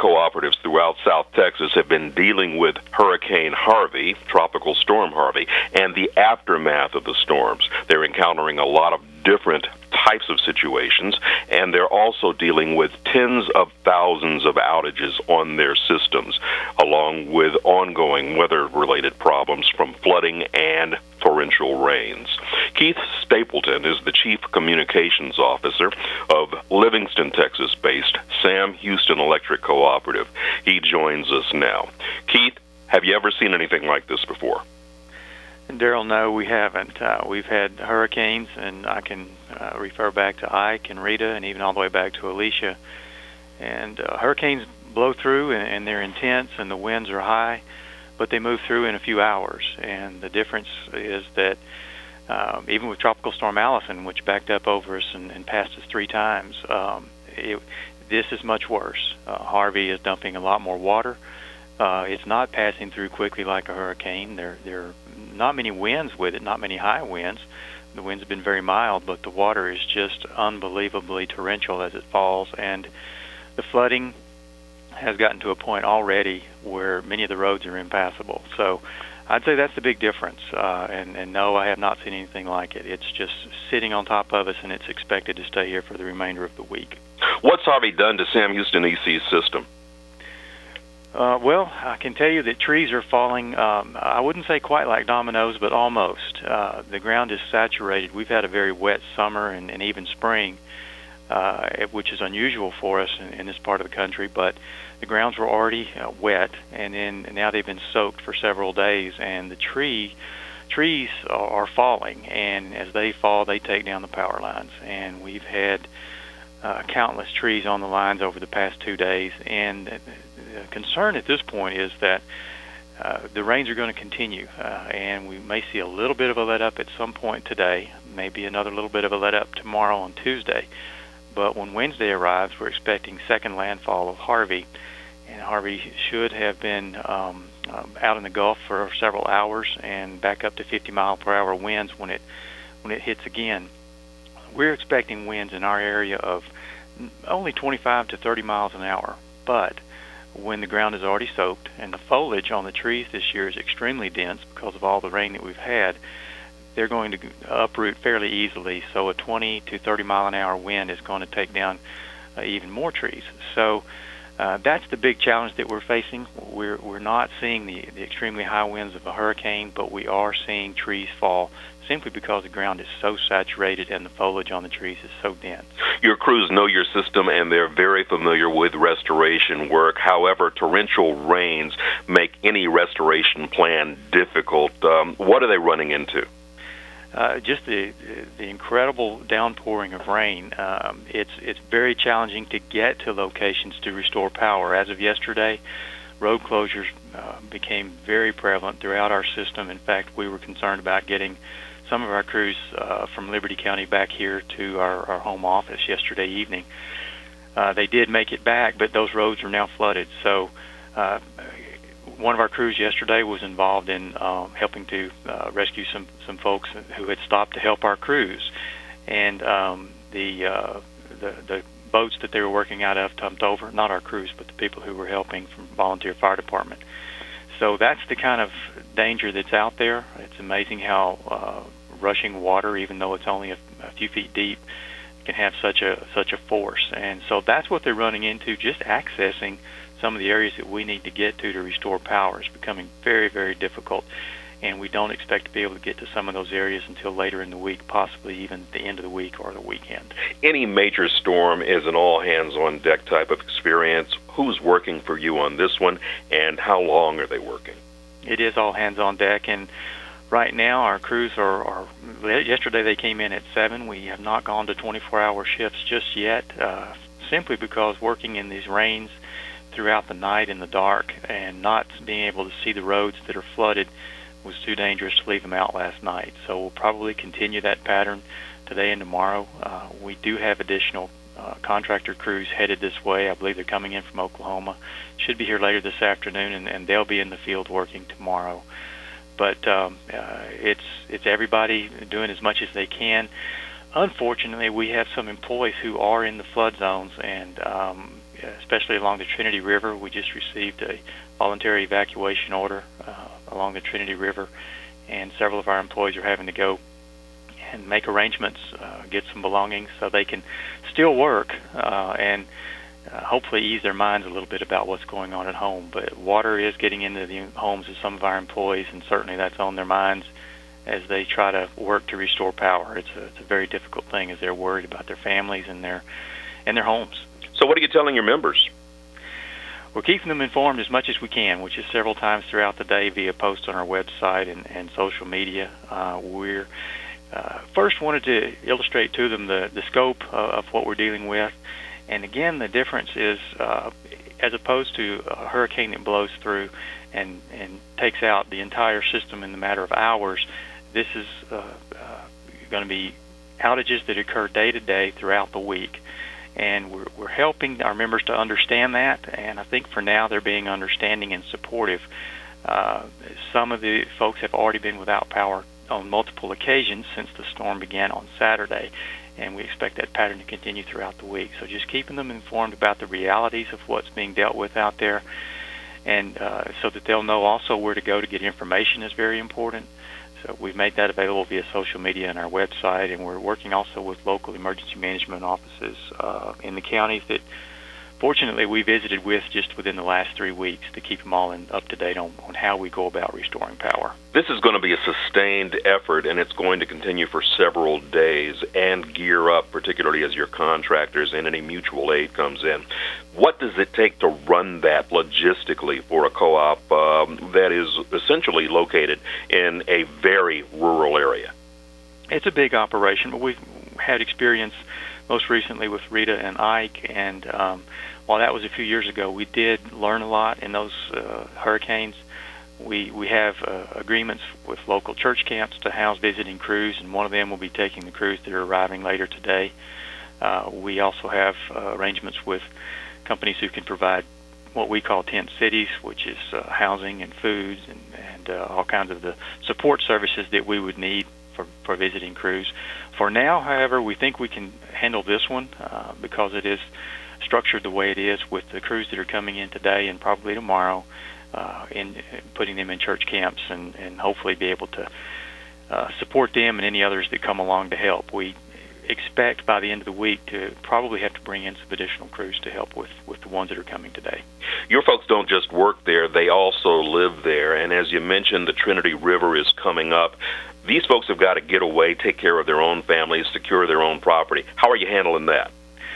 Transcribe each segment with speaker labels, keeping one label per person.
Speaker 1: cooperatives throughout South Texas have been dealing with Hurricane Harvey, Tropical Storm Harvey, and the aftermath of the storms. They're encountering a lot of different types of situations, and they're also dealing with tens of thousands of outages on their systems, along with ongoing weather-related problems from flooding and torrential rains. Keith Stapleton is the Chief Communications Officer of Livingston, Texas-based Sam Houston Electric Cooperative. He joins us now. Keith, have you ever seen anything like this before?
Speaker 2: Daryl, no, we haven't. We've had hurricanes, and I can refer back to Ike and Rita and even all the way back to Alicia. And hurricanes blow through, and they're intense, and the winds are high, but they move through in a few hours. And the difference is that even with Tropical Storm Allison, which backed up over us and passed us 3 times, this is much worse. Harvey is dumping a lot more water. It's not passing through quickly like a hurricane. There are not many winds with it, not many high winds. The winds have been very mild, but the water is just unbelievably torrential as it falls, and the flooding has gotten to a point already where many of the roads are impassable. So I'd say that's the big difference, and no, I have not seen anything like it. It's just sitting on top of us, and it's expected to stay here for the remainder of the week.
Speaker 1: What's Harvey done to Sam Houston EC's system?
Speaker 2: Well, I can tell you that trees are falling, I wouldn't say quite like dominoes, but almost. The ground is saturated. We've had a very wet summer and even spring, which is unusual for us in this part of the country, but the grounds were already wet, and now they've been soaked for several days, and the trees are falling, and as they fall, they take down the power lines, and we've had countless trees on the lines over the past 2 days, and the concern at this point is that the rains are going to continue, and we may see a little bit of a let-up at some point today, maybe another little bit of a let-up tomorrow on Tuesday. But when Wednesday arrives, we're expecting second landfall of Harvey, and Harvey should have been out in the Gulf for several hours and back up to 50-mile-per-hour winds when it hits again. We're expecting winds in our area of only 25 to 30 miles an hour, but when the ground is already soaked and the foliage on the trees this year is extremely dense because of all the rain that we've had, they're going to uproot fairly easily. So a 20 to 30 mile an hour wind is going to take down even more trees. So that's the big challenge that we're facing. We're not seeing the extremely high winds of a hurricane, but we are seeing trees fall simply because the ground is so saturated and the foliage on the trees is so dense.
Speaker 1: Your crews know your system, and they're very familiar with restoration work. However, torrential rains make any restoration plan difficult. What are they running into?
Speaker 2: Just the incredible downpouring of rain. It's very challenging to get to locations to restore power. As of yesterday, road closures became very prevalent throughout our system. In fact, we were concerned about getting some of our crews from Liberty County back here to our home office yesterday evening. They did make it back, but those roads are now flooded. So one of our crews yesterday was involved in helping to rescue some folks who had stopped to help our crews, and the boats that they were working out of tumped over. Not our crews, but the people who were helping from volunteer fire department. So that's the kind of danger that's out there. It's amazing how rushing water, even though it's only a few feet deep, can have such a force. And so that's what they're running into. Just accessing some of the areas that we need to get to restore power is becoming very, very difficult. And we don't expect to be able to get to some of those areas until later in the week, possibly even the end of the week or the weekend.
Speaker 1: Any major storm is an all-hands-on-deck type of experience. Who's working for you on this one, and how long are they working?
Speaker 2: It is all hands on deck, and right now our crews are yesterday they came in at 7. We have not gone to 24-hour shifts just yet, simply because working in these rains throughout the night in the dark and not being able to see the roads that are flooded was too dangerous to leave them out last night. So we'll probably continue that pattern today and tomorrow. We do have additional contractor crews headed this way. I believe they're coming in from Oklahoma. Should be here later this afternoon, and they'll be in the field working tomorrow. But it's everybody doing as much as they can. Unfortunately, we have some employees who are in the flood zones, and especially along the Trinity River. We just received a voluntary evacuation order along the Trinity River, and several of our employees are having to go and make arrangements, get some belongings so they can still work and hopefully ease their minds a little bit about what's going on at home. But water is getting into the homes of some of our employees, and certainly that's on their minds as they try to work to restore power. It's a very difficult thing as they're worried about their families and their homes.
Speaker 1: So what are you telling your members?
Speaker 2: We're keeping them informed as much as we can, which is several times throughout the day via posts on our website and social media. We're first wanted to illustrate to them the scope of what we're dealing with. And again, the difference is, as opposed to a hurricane that blows through and takes out the entire system in the matter of hours, this is going to be outages that occur day to day throughout the week. And we're helping our members to understand that, and I think for now they're being understanding and supportive. Some of the folks have already been without power on multiple occasions since the storm began on Saturday, and we expect that pattern to continue throughout the week. So just keeping them informed about the realities of what's being dealt with out there, and so that they'll know also where to go to get information is very important. So we've made that available via social media and our website, and we're working also with local emergency management offices in the counties that fortunately we visited with just within the last 3 weeks to keep them all up to date on how we go about restoring power.
Speaker 1: This is going to be a sustained effort, and it's going to continue for several days and gear up, particularly as your contractors and any mutual aid comes in. What does it take to run that logistically for a co-op that is essentially located in a very rural area?
Speaker 2: It's a big operation, but we've had experience most recently with Rita and Ike, and while that was a few years ago, we did learn a lot in those hurricanes. We have agreements with local church camps to house visiting crews, and one of them will be taking the crews that are arriving later today. We also have arrangements with companies who can provide what we call tent cities, which is housing and foods and all kinds of the support services that we would need for visiting crews. For now, however, we think we can handle this one because it is structured the way it is with the crews that are coming in today and probably tomorrow, in putting them in church camps and hopefully be able to support them and any others that come along to help. We expect by the end of the week to probably have to bring in some additional crews to help with the ones that are coming today.
Speaker 1: Your folks don't just work there, they also live there, and as you mentioned, the Trinity River is coming up. These folks have got to get away, take care of their own families, secure their own property. How are you handling that?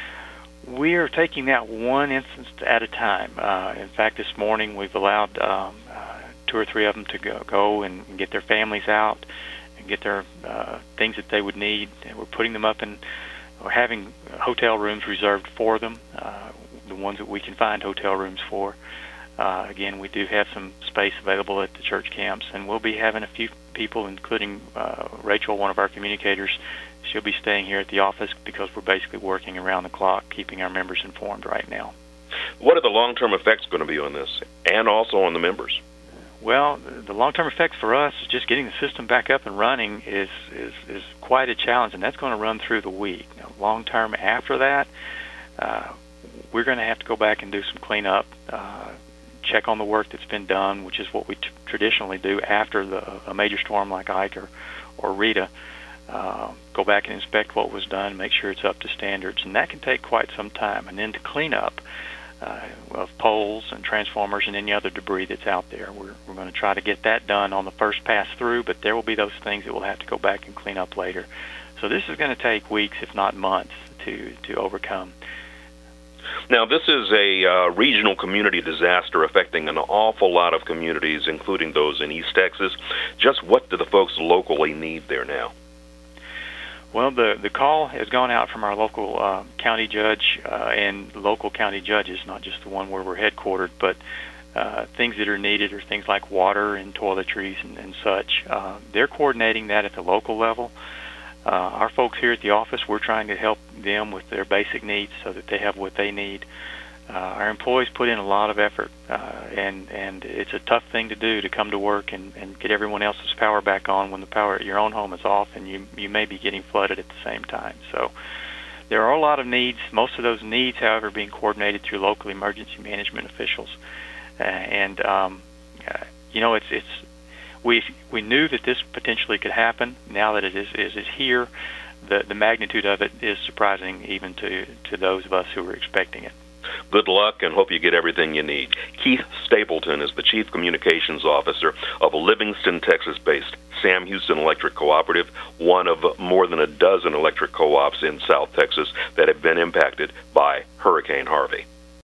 Speaker 2: We are taking that one instance at a time. In fact, this morning we've allowed 2 or 3 of them to go and get their families out and get their things that they would need. And we're putting them up in, or having hotel rooms reserved for them, the ones that we can find hotel rooms for. Again, we do have some space available at the church camps, and we'll be having a few people, including Rachel, one of our communicators. She'll be staying here at the office because we're basically working around the clock, keeping our members informed right now.
Speaker 1: What are the long-term effects going to be on this, and also on the members?
Speaker 2: Well, the long-term effects for us, just getting the system back up and running is quite a challenge, and that's going to run through the week. Now, long-term after that, we're going to have to go back and do some cleanup, check on the work that's been done, which is what we traditionally do after a major storm like Ike or Rita. Go back and inspect what was done, make sure it's up to standards, and that can take quite some time. And then to clean up of poles and transformers and any other debris that's out there. We're going to try to get that done on the first pass through, but there will be those things that we'll have to go back and clean up later. So this is going to take weeks, if not months, to overcome.
Speaker 1: Now, this is a regional community disaster affecting an awful lot of communities, including those in East Texas. Just what do the folks locally need there now?
Speaker 2: Well, the call has gone out from our local county judge and local county judges, not just the one where we're headquartered, but things that are needed are things like water and toiletries and such. They're coordinating that at the local level. Our folks here at the office, we're trying to help them with their basic needs so that they have what they need. Our employees put in a lot of effort, and it's a tough thing to do, to come to work and get everyone else's power back on when the power at your own home is off and you may be getting flooded at the same time. So There are a lot of needs. Most of those needs, however, being coordinated through local emergency management officials. We knew that this potentially could happen. Now that it is here, the magnitude of it is surprising even to those of us who were expecting it.
Speaker 1: Good luck, and hope you get everything you need. Keith Stapleton is the Chief Communications Officer of a Livingston, Texas-based Sam Houston Electric Cooperative, one of more than a dozen electric co-ops in South Texas that have been impacted by Hurricane Harvey.